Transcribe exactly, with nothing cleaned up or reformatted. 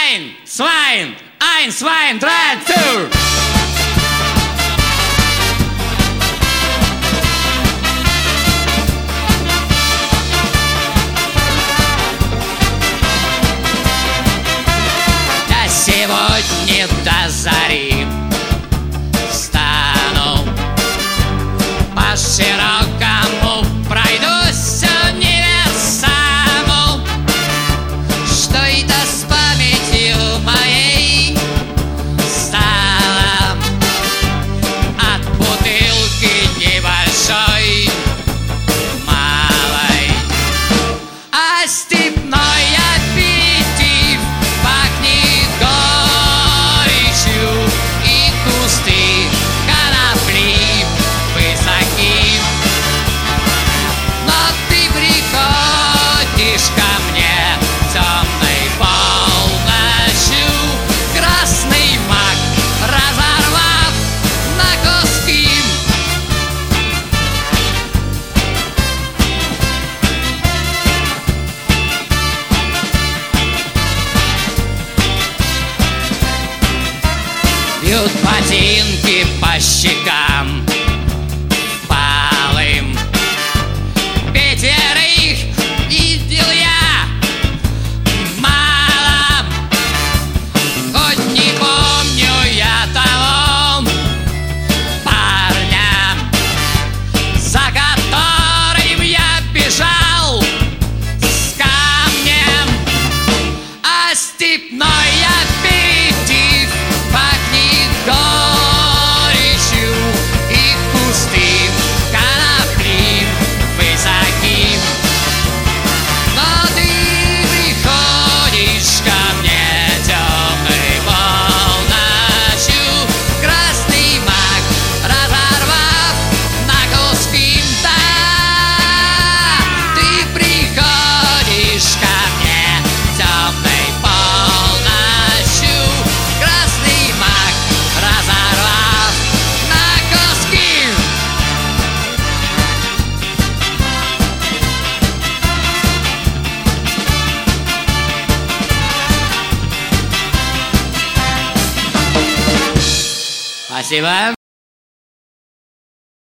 Ein, zwei, ein, zwei, drei, two. Я сегодня до зари встану, по широкому пройдусь универсаму. Что это с памятью моей стало от бутылки небольшой, малой, а степной аппетит пахнет горечью, и кусты конопли высоки. Но ты приходишь ко мне темной полночью, красный мак разорвав на куски. Бьют ботинки по щекам палым. Пятерых видел я мало, хоть не помню я того парня, за которым я бежал с камнем, а степной аппетит пахнет горечью, и кусты конопли высоки. Но ты приходишь ко мне темной полночью, красный мак разорвав на куски. Да, ты приходишь ко мне темной полночью, красный мак разорвав на куски. Спасибо.